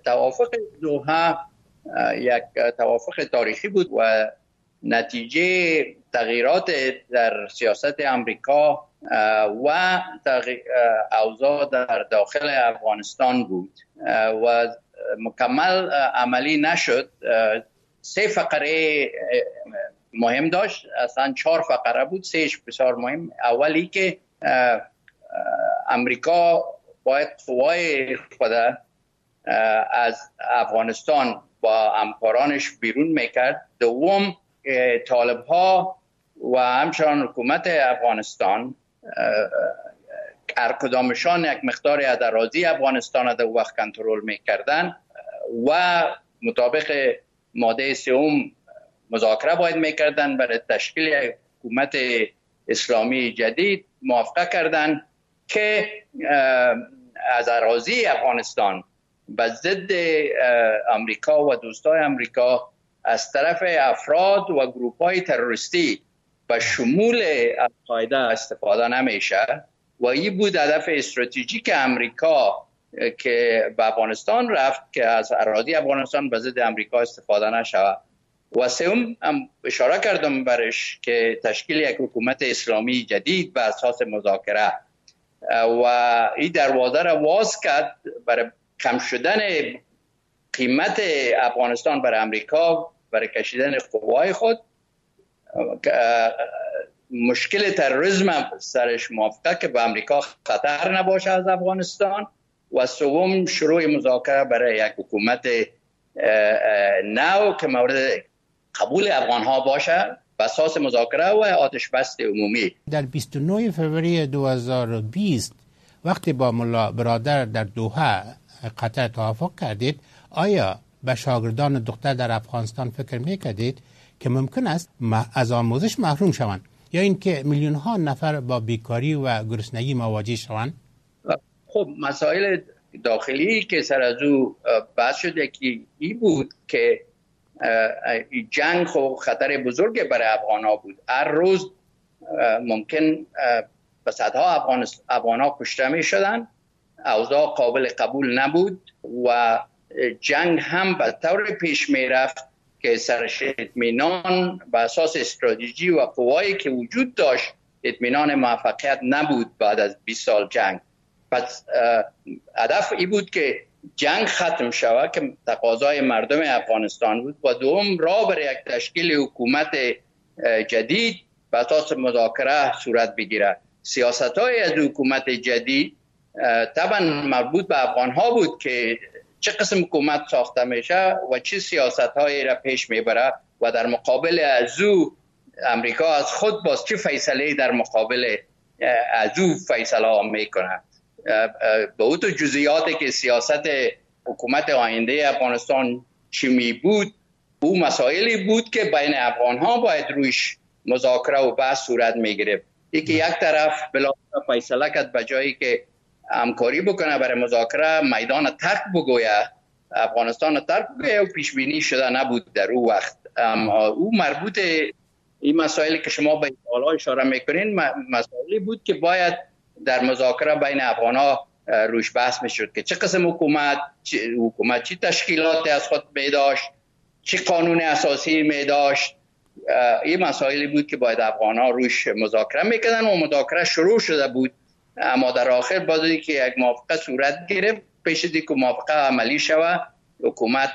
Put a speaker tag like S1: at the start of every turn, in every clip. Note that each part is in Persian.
S1: توافق دوحه یک توافق تاریخی بود و نتیجه تغییرات در سیاست امریکا و اوضاع در داخل افغانستان بود و مکمل عملی نشد. 3 فقره مهم داشت، اصلا 4 فقره بود، 3 بسیار مهم. اولی که امریکا باید قوای خود از افغانستان با همکارانش بیرون میکرد. دوم طالب ها و همچنان حکومت افغانستان هر کدامشان یک مقداری از اراضی افغانستان در وقت کنترل میکردن و مطابق ماده 3 مذاکره باید میکردن برای تشکیل یک حکومت اسلامی جدید. موافقه کردن که از اراضی افغانستان به ضد امریکا و دوستای امریکا از طرف افراد و گروپ‌های تروریستی به شمول القاعده استفاده نمیشه و این بود هدف استراتژیک امریکا که به افغانستان رفت که از اراضی افغانستان به ضد امریکا استفاده نشود. و سوم هم اشاره کردم برش که تشکیل یک حکومت اسلامی جدید به اساس مذاکره و این دروازه را باز کرد برای کم شدن قیمت افغانستان برای امریکا، برای کشیدن قوای خود. مشکل تروریسم سرش موافقه که به امریکا خطر نباشه از افغانستان و سوم شروع مذاکره برای یک حکومت نو که مورد قبول افغان ها باشه به اساس مذاکره و آتش بس عمومی.
S2: در 29 فوریه 2020 وقتی با ملا برادر در دوحه قطر توافق کردید، آیا به شاگردان دختر در افغانستان فکر میکردید که ممکن است از آموزش محروم شوند یا اینکه میلیون ها نفر با بیکاری و گرسنگی مواجه شوند؟
S1: خب مسائل داخلی که سر از او بحث شده که این بود که جنگ خب خطر بزرگ برای افغان ها بود. هر روز ممکن به صدها افغان ها کشته می شدن. اوضاع قابل قبول نبود و جنگ هم به طور پیش می رفت که سرش اطمینان به اساس استراتژی و قوایی که وجود داشت اطمینان موفقیت نبود بعد از 20 سال جنگ. پس هدف این بود که جنگ ختم شود که تقاضای مردم افغانستان بود و دوم راه برای یک تشکیل حکومت جدید به اساس مذاکره صورت بگیرد. سیاست‌های از حکومت جدید طبعا مربوط به افغان ها بود که چه قسم حکومت ساخته میشه و چه سیاست‌هایی را پیش میبره و در مقابل از او امریکا از خود باز چه فیصله در مقابل از او فیصله ها میکنه. به اون تو جزئیاتی که سیاست حکومت آینده افغانستان چی می بود، او مسائلی بود که بین افغان ها باید رویش مذاکره و بحث صورت می گرفت. یکی یک طرف بلافاصله فیصله کرد به جایی که همکاری بکنه برای مذاکره میدان ترک بگویه، افغانستان ترک بگویه و پیش بینی شده نبود در او وقت. او مربوط این مسائلی که شما به حالا اشاره میکنین مسائلی بود که باید در مذاکره بین افغان‌ها روش بحث میشد که چه قسم حکومت چی تشکیلاتی از خود می داشت، چه قانون اساسی می داشت. این مسائلی بود که باید افغان‌ها روش مذاکره میکردن و مذاکره شروع شده بود، اما در آخر بعد از اینکه یک موافقه صورت گرفت پیش از اینکه موافقه عملی شود حکومت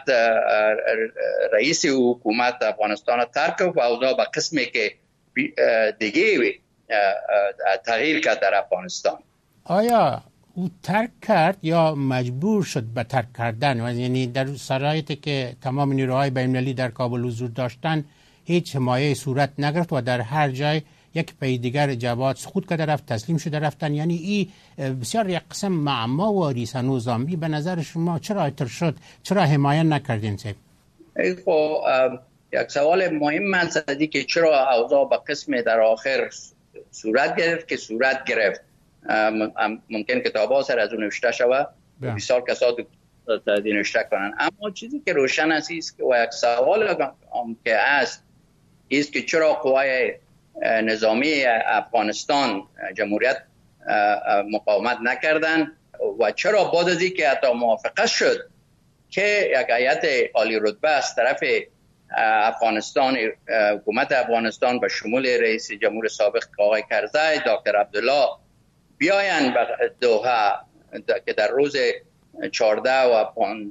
S1: رئیس حکومت افغانستان ترک و اوضاع به قسمی که دیگه تغییر کرد در افغانستان.
S2: آیا او ترک کرد یا مجبور شد به ترک کردن؟ یعنی در شرایطی که تمام نیروهای بین‌المللی در کابل حضور داشتن هیچ حمایه صورت نگرفت و در هر جای یک پی دیگر جواد سقوط کرده رفت، تسلیم شده رفتن. یعنی این بسیار یک قسم معما و ریسن نظامی. به نظر شما چرا اتر شد؟ چرا حمایه نکردین؟
S1: خب یک سوال مهم هستی که چرا اوضاع به قسم در آخر صورت گرفت که صورت گرفت. ممکن کتاب‌ها سر از اون نوشته شود بسیار کسات نوشته کنن، اما چیزی که روشن است و یک سوال که هست است که چرا قوای نظامی افغانستان جمهوریت مقاومت نکردن و چرا بعد از اینکه حتی موافقه شد که یک هیئت عالی رتبه از طرف افغانستان، حکومت افغانستان به شمول رئیس جمهور سابق آقای کرزی، دکتر عبدالله بیاین به دوحه که در روز 14 و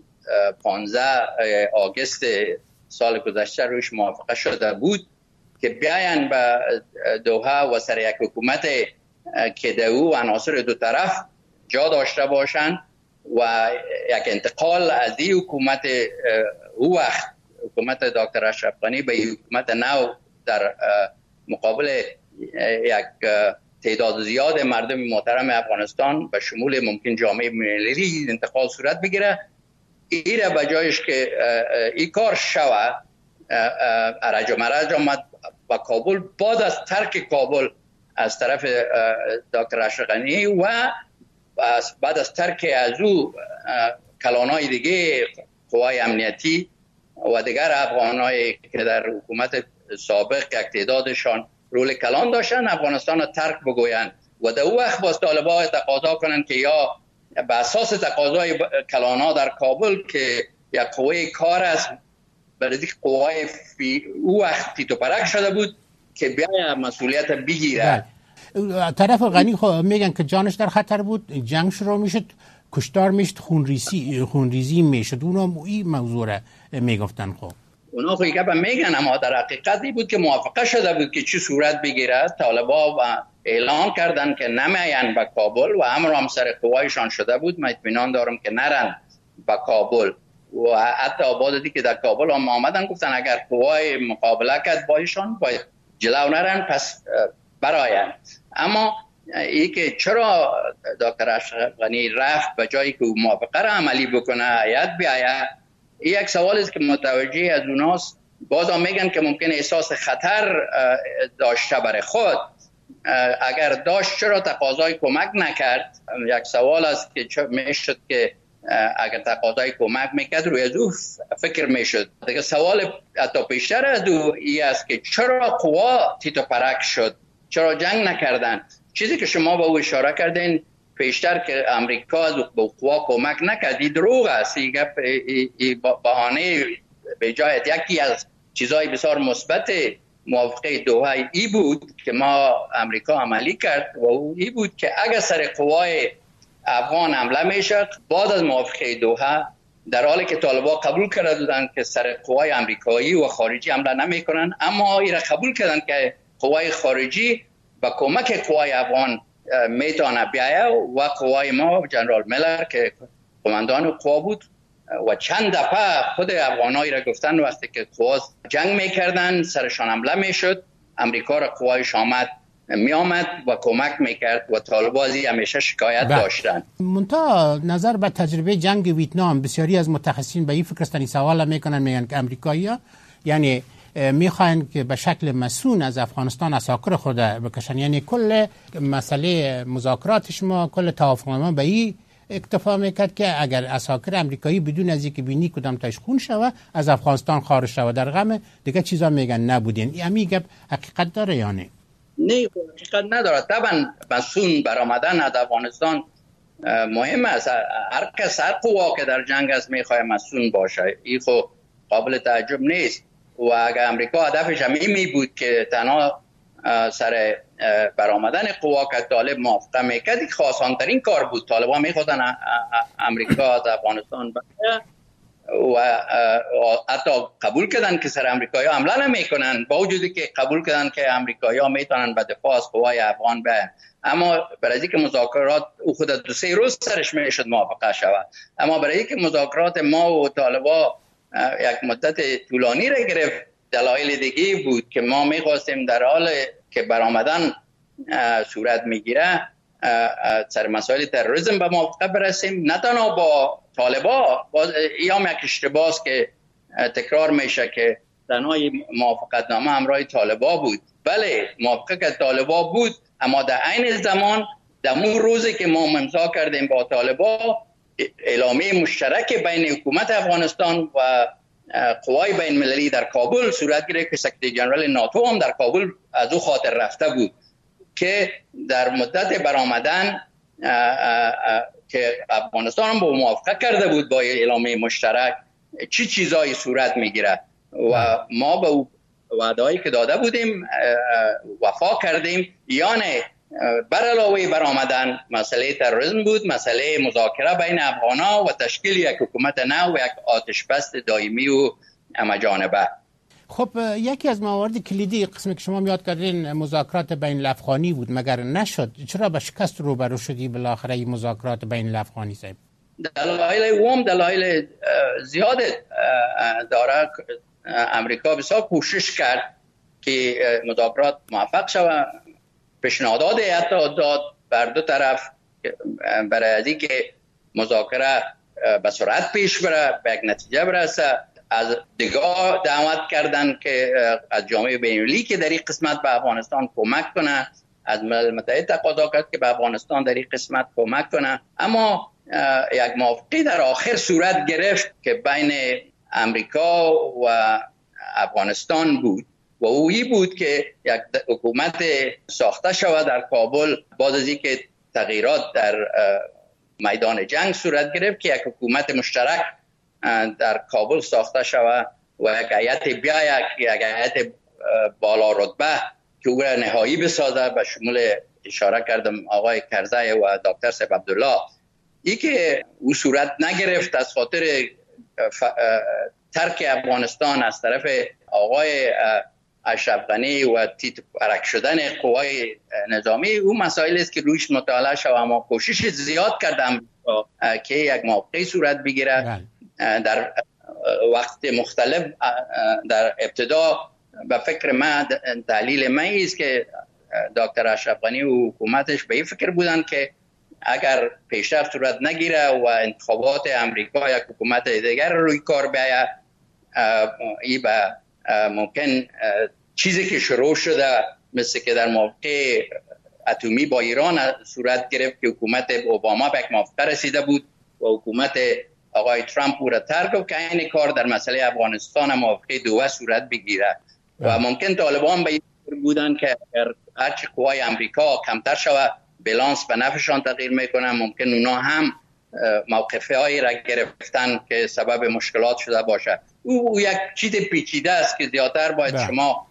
S1: 15 آگوست سال گذشته روش موافقه شده بود که بیاین به دوحه و سر یک حکومت که دو عناصر دو طرف جا داشته باشند و یک انتقال از این حکومت او وقت حکومت دکتر اشرف غنی به حکومت نو در مقابل یک تعداد زیاد مردم محترم افغانستان به شمول ممکن جامعه ملی انتقال صورت بگیره. ایره به جایش که این کار شوه ارج و مرج آمد با کابل بعد از ترک کابل از طرف دکتر اشرف غنی و بعد از ترک از او کلانای دیگه قوای امنیتی و دیگر افغانایی که در حکومت سابق یک تعدادشان رول کلان داشتن افغانستان را ترک بگویند و در اون وقت باز طالبان تقاضا کنند که یا به اساس تقاضای کلانا در کابل که یک قوه کار است برای قوای او وقت تیتو پرک شده بود که بیاید مسئولیت بگیره.
S2: طرف غنی میگن که جانش در خطر بود، جنگ شروع میشد، کشتار میشد، خونریزی میشد. اونا این موضوع را میگفتن. خب
S1: اونا خیلی که میگن، اما در حقیقتی بود که موافقه شده بود که چی صورت بگیره. طالبان و اعلان کردن که نمیاین به کابل و امر هم سر قوایشان شده بود. من اطمینان دارم که نرن به کابل و حتی آبادی که در کابل هم آمدن گفتن اگر قوای مقابله کرد بایشان باید جلو نرن پس براین. اما ای که چرا دکتر اشرف غنی رفت به جایی که موافقه را عملی بکنه هیئت بیاید، این یک سوال است که متوجه از اوناست. بازم میگن که ممکن احساس خطر داشته برای خود. اگر داشت چرا تقاضای کمک نکرد؟ یک سوال است که میشد که اگر تقاضای کمک میکرد روی از او فکر میشد. دیگه سوال حتی پیشتر از او این است که چرا قوا تیتو پرک شد؟ چرا جنگ نکردن؟ چیزی که شما به او اشاره کردین پیشتر که امریکا از قوا کمک نکرد دروغ است. این بهانه به جای یکی از چیزهای بسیار مثبت موافقه دوحه ای بود که ما امریکا عملی کرد و او ای بود که اگر سر قوای افغان حمله میشد بعد از موافقه دوحه، در حالی که طالبان قبول کرده بودند که سر قوای امریکایی و خارجی حمله نمیکنن، اما این را قبول کردن که قوای خارجی با کمک قوای افغان میتونه بیاید و قوای ما جنرال میلر که قماندان قوا بود و چند دفعه خود افغانایی را گفتن وقتی که قوا جنگ میکردن سرشان حمله میشد امریکا را قوایش میآمد و کمک میکرد و طالبان همیشه شکایت داشتن.
S2: منتها نظر به تجربه جنگ ویتنام بسیاری از متخصصین به این فکر هستند، سوال میکنن میگن که امریکایی‌ها یعنی میخواین که به شکل مسون از افغانستان اساکر خود بکشن، یعنی کل مسئله مذاکراتش ما کل توافق ما به این اکتفا میکرد که اگر اساکر امریکایی بدون از اینکه بینی کدام تاش خون شوه از افغانستان خارج شوه در غم دیگه چیزا میگن نبودین. این میگه حقیقت داره یا نه؟
S1: نه حقیقت نداره. طبعا مسون برآمدن از افغانستان مهم است. هر کس هر قوا که در جنگ است میخواد مسون باشه، این خب قابل تعجب نیست. و اگر امریکا هدفش می بود که تنها سر برآمدن قوا که طالب موافقه میکرد، خاصانترین کار بود. طالبان میخواستن امریکا از افغانستان بره و حتی قبول کردن که سر امریکایی‌ها حمله نمیکنن، با وجودی که قبول کردن که امریکایی‌ها میتونن به دفاع از قوای افغان برن. اما برای اینکه مذاکرات او خود 2-3 روز سرش میشد موافقه شود، اما برای اینکه مذاکرات ما و طالبان یک مدت طولانی را گرفت، دلایل دیگه بود که ما میخواستیم در حال که برآمدن صورت میگیره سر مسائل تروریسم به موافقه برسیم، نه تنها با طالبان. این هم یک اشتباهه که تکرار میشه که تنها موافقت نامه همراه طالبان بود. بله موافقت طالبان بود، اما در عین زمان در اون روزی که ما امضا کردیم با طالبان اعلامیه مشترک بین حکومت افغانستان و قوای بین المللی در کابل صورت گرفت که سکرتری جنرال ناتو هم در کابل از او خاطر رفته بود که در مدت برآمدن که افغانستان با موافقه کرده بود با اعلامیه مشترک چی چیزایی صورت میگیره و ما به وعده‌ای که داده بودیم وفا کردیم یا نه. بر علاوه بر آمدن مسئله تروریسم بود، مسئله مذاکره بین افغان‌ها و تشکیل یک حکومت نو و یک آتشبس دائمی و همه‌جانبه.
S2: خب یکی از موارد کلیدی قسمی که شما یاد کردین مذاکرات بین الافغانی بود، مگر نشد؟ چرا به شکست روبرو شدی بالاخره این مذاکرات بین الافغانی صاحب؟
S1: دلایل زیاد داره. امریکا بسیار کوشش کرد که مذاکرات موفق شود، پیشنهادات حتی داد بر دو طرف برای از اینکه مذاکره به سرعت پیش بره، به یک نتیجه برسه. از دیگه دعوت کردن که از جامعه بین‌المللی که در این قسمت به افغانستان کمک کنه، از ملل متحد تقاضا کرد که به افغانستان در این قسمت کمک کنه. اما یک موافقه در آخر صورت گرفت که بین امریکا و افغانستان بود و اویی بود که یک حکومت ساخته شود در کابل بعد از اینکه تغییرات در میدان جنگ صورت گرفت که یک حکومت مشترک در کابل ساخته شود و یک هیئت یک هیئت بالا رتبه که او را نهایی بسازه، به شمول اشاره کردم آقای کرزی و دکتر سیف عبدالله. ای که او صورت نگرفت از خاطر ترک افغانستان از طرف آقای اشرف غنی و تیت پرک شدن قوای نظامی، او مسائل است که رویش مطالعه شد. اما کوشش زیاد کردم که یک موافقه صورت بگیره. در وقت مختلف در ابتدا به فکر من دلیل من است که دکتر اشرف غنی و حکومتش به این فکر بودن که اگر پیشرفت صورت نگیره و انتخابات امریکا یک حکومت دیگر روی کار بیاید، این به ممکن چیزی که شروع شده مثل که در موقع اتمی با ایران صورت گرفت که حکومت اوباما به یک موافقه رسیده بود و حکومت آقای ترامپ او را ترک کرد که این کار در مسئله افغانستان موافقه دوه صورت بگیره و ممکن طالبان به این بودن که هرچی قوای امریکا کمتر شود بالانس به نفعشان تغییر میکنن، ممکن اونا هم موقفه هایی را گرفتن که سبب مشکلات شده باشه. او یک چیز پیچیده است که زیادتر باید شما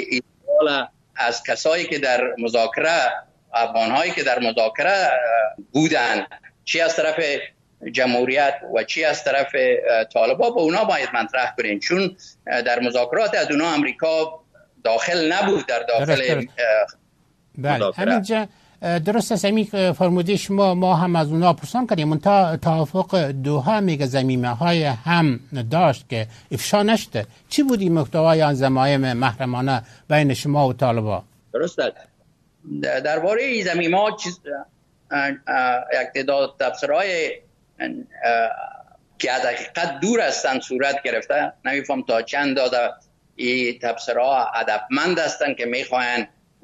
S1: از کسایی که در مذاکره، افغانهایی که در مذاکره بودن، چی از طرف جمهوریت و چی از طرف طالبان، با اونا باید مطرح کنین، چون در مذاکرات از اونا امریکا داخل نبود در داخل
S2: بله. همینجا درست است. همین فرموده شما ما هم از اونا پرسان کردیم، منتها توافق دوحه میگه زمینه های هم داشت که افشا نشده. چی بودی محتوای آن ضمایم محرمانه بین شما و طالبان؟
S1: درست است. درباره این زمینه ها یک تعداد تفسیرهای که از حقیقت دور هستند صورت گرفته. نمیفهم تا چند داده این تفسیرها هدفمند هستند که میخواین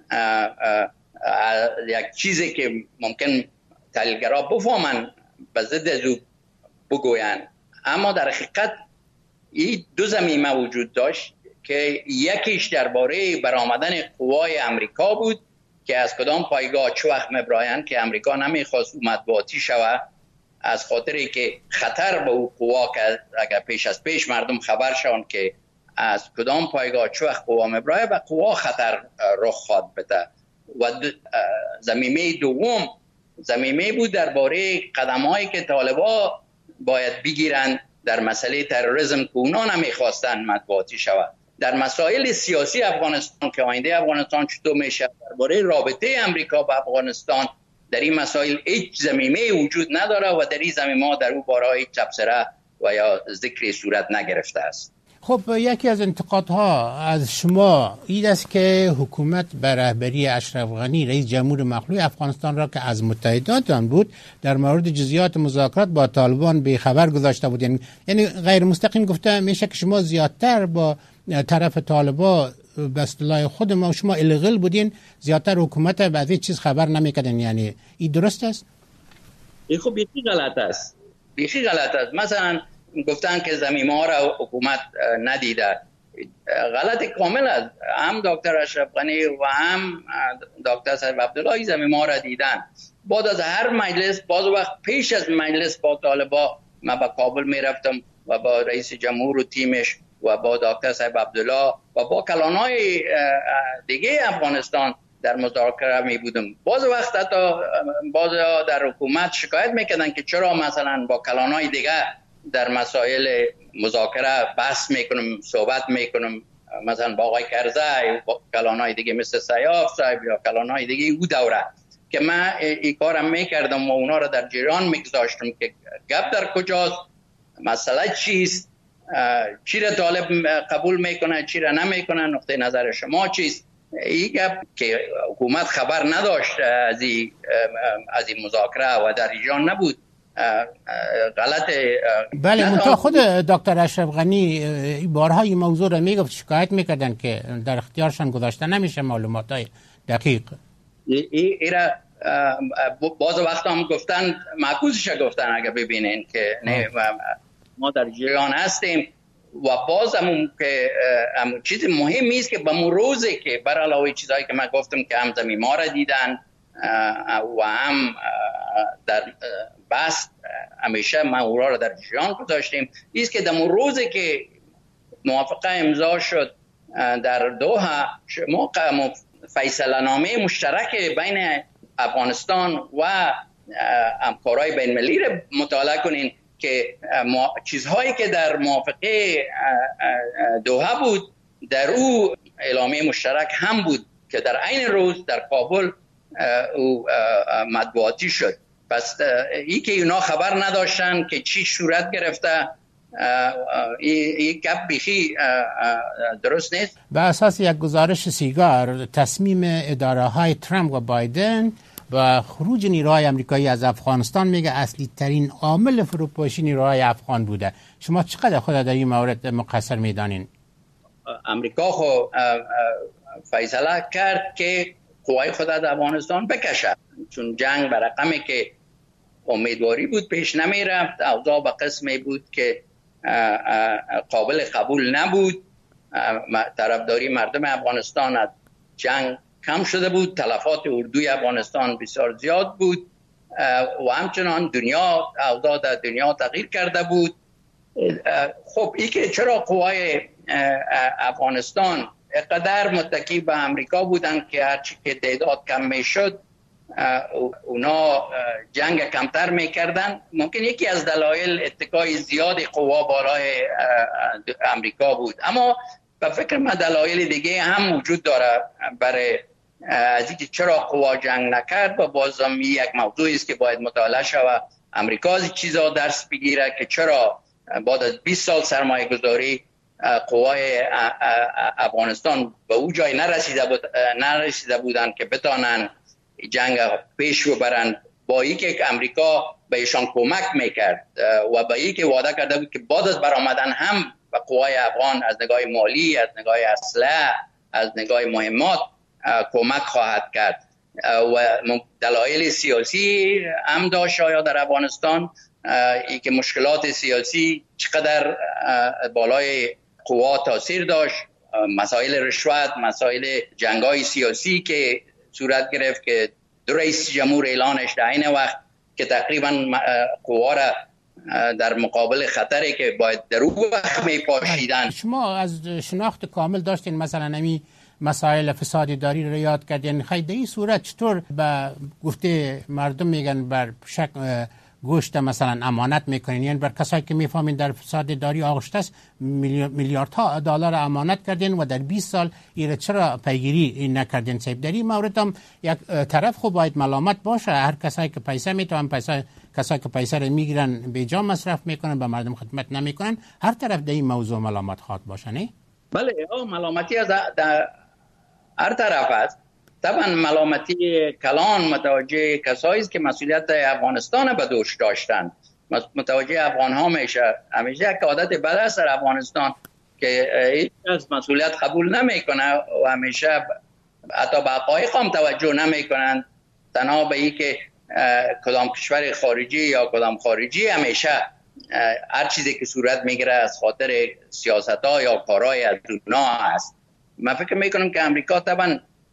S1: یک چیزی که ممکن تحلیلگرا بفهمن به ضد از او بگوین. اما در حقیقت این دو زمینه وجود داشت که یکیش درباره برآمدن قوای امریکا بود که از کدام پایگاه چه وقت میبراین، که امریکا نمیخواست مطبوعاتی شود از خاطری که خطر به او قوا که اگر پیش از پیش مردم خبر شون که از کدام پایگاه چه وقت قوا میبراید و قوا خطر رخ خواد بده. و زمینه دوم زمینه بود درباره قدم‌هایی که طالبان باید بگیرن در مسئله تروریسم که اونا نمیخواستن مطبوعاتی شود. در مسائل سیاسی افغانستان که آینده افغانستان چطور میشه، درباره رابطه امریکا با افغانستان، در این مسائل هیچ زمینه وجود نداره و در این زمینه در او باره هیچ تبصره و یا ذکری صورت نگرفته است.
S2: خب یکی از انتقادها از شما این است که حکومت به رهبری اشرف غنی رئیس جمهور مخلوع افغانستان را که از متحدات آن بود در مورد جزئیات مذاکرات با طالبان به خبر گذاشته بود. یعنی غیر مستقیم گفته میشه که شما زیادتر با طرف طالبان به اصطلاح خود ما شما الغل بودین، زیادتر حکومت بعضی چیز خبر نمیکردن. یعنی این درست است؟
S1: این خب بیخی غلط است. بیخی غلط است. مثلا گفتن که زمینه ها را حکومت ندیده. غلط کامل است. هم دکتر اشرف غنی و هم دکتر سیف عبدالله زمینه ها را دیدن. بعد از هر مجلس، بعض وقت پیش از مجلس با طالبا من به کابل میرفتم و با رئیس جمهور و تیمش و با دکتر صاحب عبدالله و با کلانهای دیگه افغانستان در مذاکره می بودم. بعض وقت حتی بعض در حکومت شکایت میکردن که چرا مثلا با کلانهای دیگه در مسائل مذاکره بحث میکنم، صحبت میکنم، مثلا با آقای کرزی، با کلانهای دیگه مثل سیاف صاحب یا کلانهای دیگه او دوره، که من این کارم میکردم و اونا رو در جریان میگذاشتم که گپ در کجاست، مسئله چیست، چی را طالب قبول میکنه، چی را نمیکنه، نقطه نظر شما چیست. این گپ که حکومت خبر نداشت از این مذاکره و در جریان نبود، غلط.
S2: بله، منتها خود دکتر اشرف غنی بارها این موضوع را میگفت، شکایت میکردن که در اختیارشان گذاشته نمیشه معلومات های دقیق.
S1: ایرا باز وقت هم گفتن، معکوسش گفتن اگر ببینین که نه ما در جریان هستیم. و باز هم که چیز مهمی است که به روزی که بر علاوه چیزایی که من گفتم که هم زمین ما را دیدن و هم در بحث همیشه ما اورا را در جریان گذاشتیم، است که در روزی که موافقه امضا شد در دوحه، شما فیصله نامه مشترک بین افغانستان و همکارای بین المللی را مطالعه کنین که چیزهایی که در موافقه دوحه بود در او اعلامیه مشترک هم بود که در عین روز در کابل او مطبوعاتی شد. پس ای که اونا خبر نداشتن که چی صورت گرفته، این گپ بیخی درست نیست.
S2: به اساس یک گزارش سیگار، تصمیم اداره های ترامپ و بایدن و خروج نیروهای امریکایی از افغانستان میگه اصلی ترین عامل فروپاشی نیروهای افغان بوده. شما چقدر خود در این مورد مقصر میدانین؟
S1: امریکا خو فیصله کرد که قوای خود از افغانستان بکشه، چون جنگ به رقمی که امیدواری بود پیش نمی رفت، اوضاع به قسمی بود که قابل قبول نبود. طرفداری مردم افغانستان از جنگ کم شده بود، تلفات اردوی افغانستان بسیار زیاد بود و همچنان اوضاع در دنیا تغییر کرده بود. خب این که چرا قوای افغانستان اقدر متکی به امریکا بودن که هرچی که تعداد کم می شد اونا جنگ کمتر میکردن، ممکن یکی از دلایل اتکای زیاد قوا بالای امریکا بود. اما به فکر من دلایل دیگه هم وجود داره برای از اینکه چرا قوا جنگ نکرد و بازم یک موضوعی است که باید مطالعه شود. امریکا از چیزا درس بگیره که چرا بعد از 20 سال سرمایه گذاری قوای افغانستان به او جای نرسیده بودن که بتانن جنگ پیش ببرن، با ای که امریکا به ایشان کمک میکرد و با ای که وعده کرده بود که بعد از برآمدن هم به قوای افغان از نگاه مالی، از نگاه اسلحه، از نگاه مهمات کمک خواهد کرد. و دلایل سیاسی هم داشت یا در افغانستان، ای که مشکلات سیاسی چقدر بالای قوا تاثیر داشت، مسائل رشوت، مسائل جنگای سیاسی که صورت گرفت که دو رئیس جمهور اعلانش در این وقت که تقریبا قوا را در مقابل خطری که باید در اون وقت میپاشیدن.
S2: شما از شناخت کامل داشتین مثلا نمی مسائل فساد داری رو یاد کردین، خیلی این صورت چطور به گفته مردم میگن بر شک گوشت مثلا امانت میکنین، یعنی بر کسایی که میفهمین در فساد داری آغشته است میلیاردها دلار امانت کردین و در 20 سال ایره چرا پیگیری نکردین؟ صاحب در این مورد هم یک طرف خو باید ملامت باشه، هر کسایی که پیسه میتونن کسایی که پیسه رو میگیرن به جا مصرف میکنن، به مردم خدمت نمیکنن، هر طرف در این موضوع ملامت خواد باشه. نه
S1: بله، ملامتی از هر طرف است. طبعا ملامتی کلان متوجه کسایی است که مسئولیت افغانستان به دوش داشتن، متوجه افغان ها میشه. همیشه یک عادت بد است در افغانستان که هیچ کس مسئولیت قبول نمیکنه و همیشه حتی به حقایق هم توجه نمیکنن، تنها به این که کدام کشور خارجی یا کدام خارجی همیشه هر چیزی که صورت میگیره از خاطر سیاست ها یا کارهای از اونا هست. من فکر میکنم که امریکا طبعا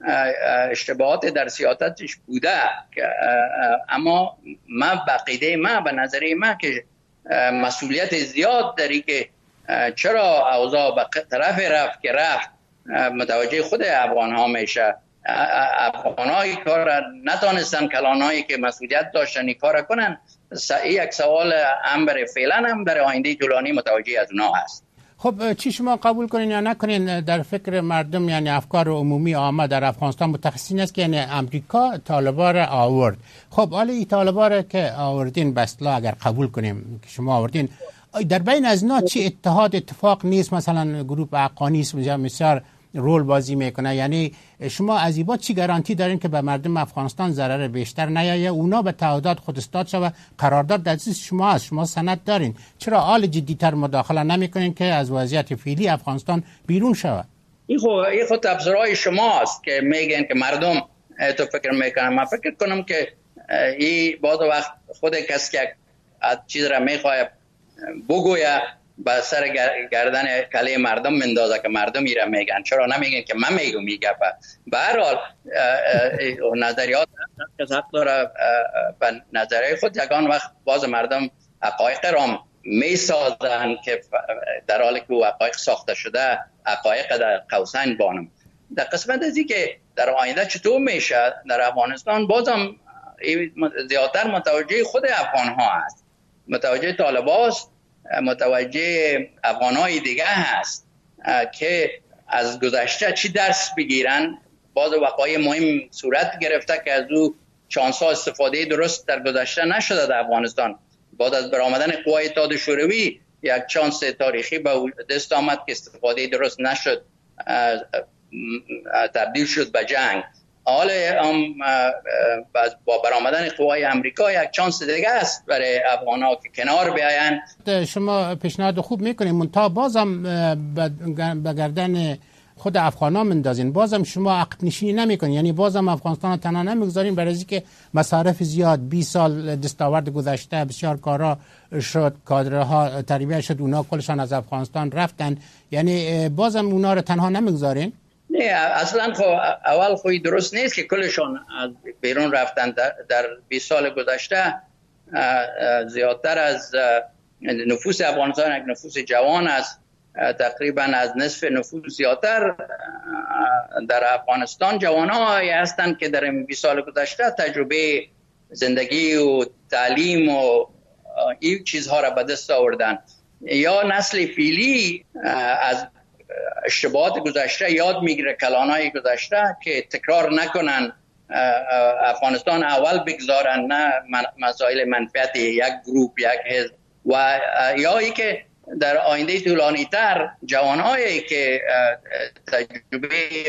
S1: اشتباهات در سیاستش بوده، اما من بقیده من به نظری من که مسئولیت زیاد داری که چرا اوضاع به طرف رفت که رفت متوجه خود افغان ها میشه. افغان های کار نتانستن کلانهایی که مسئولیت داشتن این کار کنن. یک سوال هم برای فعلا هم برای آینده طولانی متوجه از اونا هست.
S2: خب چی شما قبول کنین یا نکنین در فکر مردم، یعنی افکار عمومی عامه در افغانستان متخصصین است که یعنی امریکا طالبان را آورد. خب حالا این طالبان که آوردین بسلا اگر قبول کنیم که شما آوردین، در بین از اینا چی اتفاق نیست؟ مثلا گروه حقانی بسیار رول بازی میکنه. یعنی شما از این چی گارانتی دارین که به مردم افغانستان ضرر بیشتر نیایه؟ اونا به تعهدات خود استاد شوه. قرارداد در دست شما هست، شما سند دارین، چرا حال جدیتر مداخله نمیکنین که از وضعیت فعلی افغانستان بیرون شوه؟ این
S1: خود تبصره‌های شماست که میگن که مردم تو فکر میکنن. من فکر کنم که این بعض وقت خود کسی که از چیز را میخواه بگویه با سر گردن کله مردم مندازه که مردم میره میگن، چرا نمیگن که من میگم میگه. به هر حال نظریات حق داره به نظریه خود. یگان وقت باز مردم حقایق را میسازن که در حالی که حقایق ساخته شده حقایق در قوسین بانم. در قسمت ازی که در آینده چطور میشه در افغانستان بازم زیادتر متوجه خود افغان ها هست، متوجه طالبان است، متوجه افغانای دیگه هست که از گذشته چی درس بگیرن. باز وقایع مهم صورت گرفته که از او چانس‌ها استفاده درست در گذشته نشده در افغانستان. بعد از برآمدن قوای اتحاد شوروی یک چانس تاریخی به دست آمد که استفاده درست نشد، تبدیل شد به جنگ. حالا هم با برآمدن قوای امریکا یک چانس دیگه است برای افغان‌ها که کنار بیاین.
S2: شما پیشنهاد خوب میکنین، منتها بازم به گردن خود افغان‌ها مندازین، بازم شما عقد نشینی نمیکنین، یعنی بازم افغانستان تنها نمیگذارین، برای اینکه مصارف زیاد 20 سال دستاورد گذشته بسیار کارا شد، کادرها تربیت شد، اونا کلشان از افغانستان رفتن، یعنی بازم اونا رو تنها نمیگذارین؟
S1: نه اصلا اول خوی درست نیست که کلشون از بیرون رفتن. در 20 سال گذشته زیادتر از نفوس افغانستان یک نفوس جوان است، تقریبا از نصف نفوس زیادتر در افغانستان جوان‌هایی هستند که در 20 سال گذشته تجربه زندگی و تعلیم و این چیزها را به دست آوردن. یا نسل فعلی از اشتباهات گذشته یاد میگیره، کلانهای گذشته که تکرار نکنن، افغانستان اول بگذارن، نه مسائل منفعت یک گروپ یک حزب. و یا ای که در آینده طولانی تر جوانهایی که تجربه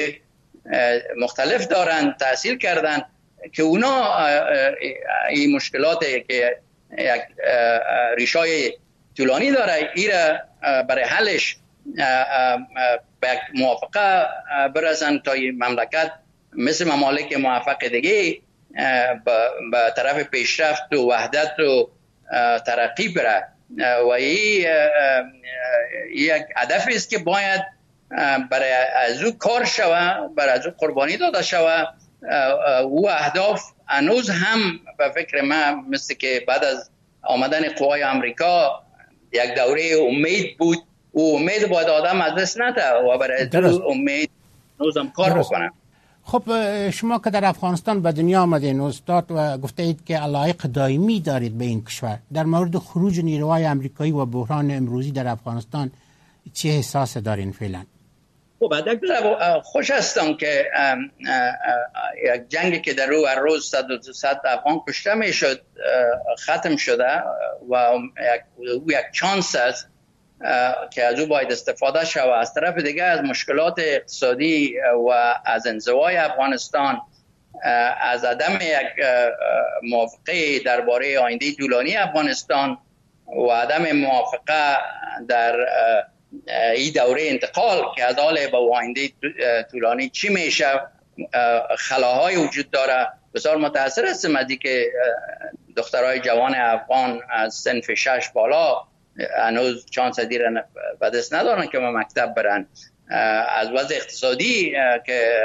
S1: مختلف دارن، تحصیل کردن، که اونا این مشکلاتی که یک ریشای طولانی داره ایره برای حلش به یک موافقه برسن تا این مملکت مثل ممالک موفق دیگه به طرف پیشرفت و وحدت و ترقی بره. و این یک هدف است که باید برای از او کار شوه، برای از او قربانی داده شوه. او اهداف هنوز هم به فکر من مثل که بعد از آمدن قوای امریکا یک دوره امید بود، و امید باید آدم از دست نده و برای امید هنوزم کار بکنه.
S2: خب شما که در افغانستان به دنیا آمدین استاد و گفته اید که علایق دائمی دارید به این کشور، در مورد خروج نیروهای امریکایی و بحران امروزی در افغانستان چه احساس دارین فعلا؟
S1: خب خوش هستم که یک جنگی که در روز 100 افغان کشته می شد ختم شده و یک چانس است که از او باید استفاده شود. از طرف دیگه از مشکلات اقتصادی و از انزوای افغانستان، از عدم یک موافقه درباره آینده طولانی افغانستان و عدم موافقه در این دوره انتقال که از حال به آینده طولانی چی میشه، خلاهای وجود داره. بسیار متاثر هستم از اینکه دخترای جوان افغان از صنف 6 بالا هنوز چانس دیر به دست ندارن که ما مکتب برن. از وضع اقتصادی که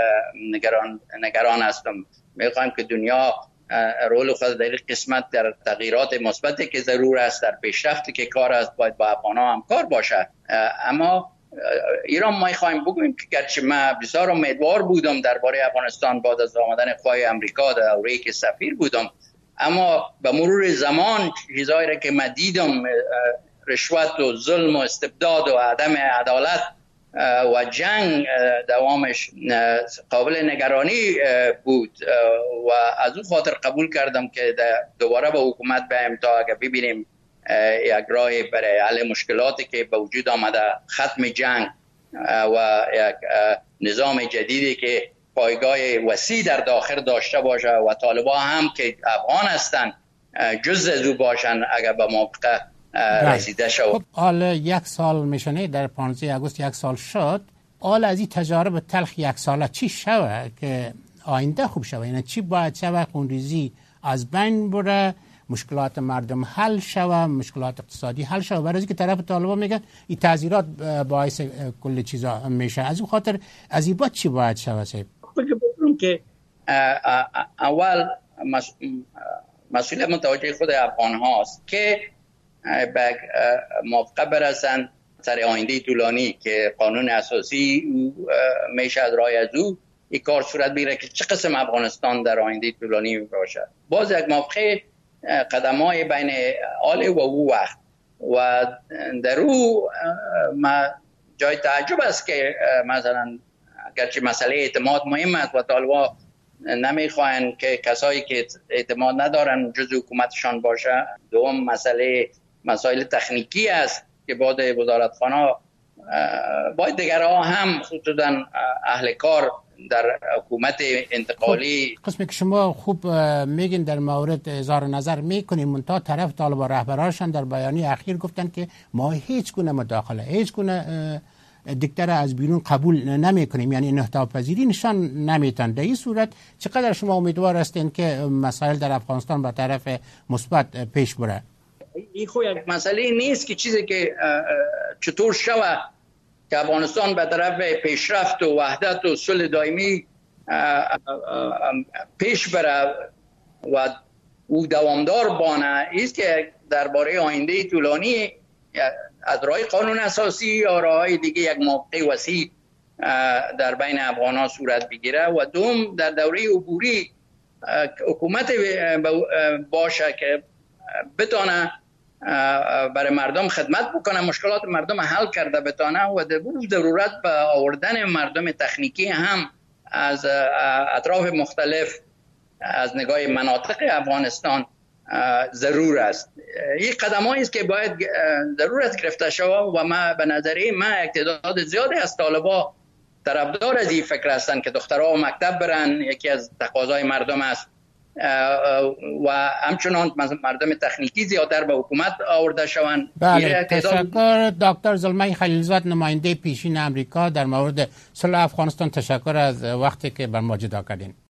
S1: نگران هستم. میخوایم که دنیا رول خود در قسمت در تغییرات مثبتی که ضرور است، در پیشرفتی که کار است، باید با افغان‌ها همکار باشه. اما ایران ما می‌خوایم بگوییم که گرچه من بسیار امیدوار بودم درباره افغانستان بعد از آمدن قوای امریکا در دوره‌ای که سفیر بودم، اما به مرور زمان چیزایی را که من دیدم، رشوت و ظلم و استبداد و عدم عدالت و جنگ دوامش قابل نگرانی بود و از اون خاطر قبول کردم که دوباره به حکومت بیایم تا اگر ببینیم یک راه برای حل مشکلاتی که به وجود آمده، ختم جنگ و یک نظام جدیدی که پایگاه وسیع در داخل داشته باشه و طالبان هم که افغان هستند جزء از او باشن اگر به موقع رسیده شد.
S2: خب حال 1 سال میشنه، در 15 آگوست 1 سال شد. حال از این تجارب تلخ 1 ساله چی شوه که آینده خوب شوه؟ یعنی چی باید شوه؟ خونریزی از بین بره، مشکلات مردم حل شوه، مشکلات اقتصادی حل شوه. برای که طرف طالبان میگن این تعذیرات باعث کل چیزا میشه. از اون خاطر از این بعد چی باید شوه؟
S1: فکر می‌کنم که اول مسئولیت متوجه خود افغان هاست که به موافقه برسند سر آینده طولانی که قانون اساسی میشه از راه از او این کار صورت بگیره که چه قسم افغانستان در آینده طولانی باشه. باز یک موافقه قدم‌های بین آل و او وقت و در او جای تعجب است که مثلا اگرچه مسئله اعتماد مهم است و طالبان نمیخواهند که کسایی که اعتماد ندارن جز حکومتشان باشه. دوم مسائل تکنیکی است که بعد وزارتخانه باید دیگرها هم خصوصا اهل کار در حکومت انتقالی.
S2: قسمی که شما خوب میگین در مورد اظهار نظر میکنیم، منتها طرف طالبان رهبرانشان در بیانیه اخیر گفتن که ما هیچ گونه مداخله، هیچ گونه دیکتاتور از بیرون قبول نمیکنیم، یعنی انعطاف پذیری نشان نمیتن. در این صورت چقدر شما امیدوار هستین که مسائل در افغانستان به طرف مثبت پیش بره؟
S1: این خو یک مسئله نیست که چیزی که چطور شوه که افغانستان به طرف پیشرفت و وحدت و صلح دائمی پیش بره و او دوامدار بانه. است که درباره آینده طولانی از راه قانون اساسی یا راه‌های دیگه یک موقع وسیع در بین افغان‌ها صورت بگیره و دوم در دوره عبوری حکومت باشه که بتونه برای مردم خدمت بکنه، مشکلات مردم حل کرده بتونه و در ضرورت به آوردن مردم تکنیکی هم از اطراف مختلف از نگاه مناطق افغانستان ضرور است. این قدمایی است که باید ضرورت گرفته شود و ما به نظری من تعداد زیادی از طالبا طرفدار از این فکر هستند که دخترها مکتب برن، یکی از تقاضای مردم است و همچنان مردم تکنیکی زیادتر به حکومت آورده شوند.
S2: بله، تشکر دکتر زلمه خلیلزاد، نماینده پیشین امریکا در مورد صلح افغانستان. تشکر از وقتی که بر ما جدا کردین.